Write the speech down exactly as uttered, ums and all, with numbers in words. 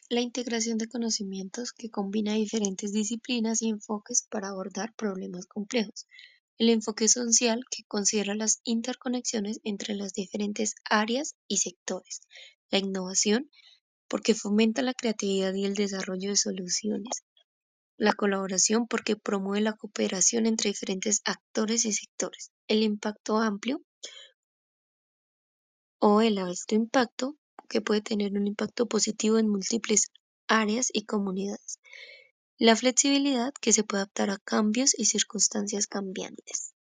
La integración de conocimientos que combina diferentes disciplinas y enfoques para abordar problemas complejos. El enfoque social que considera las interconexiones entre las diferentes áreas y sectores. La innovación porque fomenta la creatividad y el desarrollo de soluciones. La colaboración porque promueve la cooperación entre diferentes actores y sectores. El impacto amplio o el alto impacto que puede tener un impacto positivo en múltiples áreas y comunidades. La flexibilidad que se puede adaptar a cambios y circunstancias cambiantes.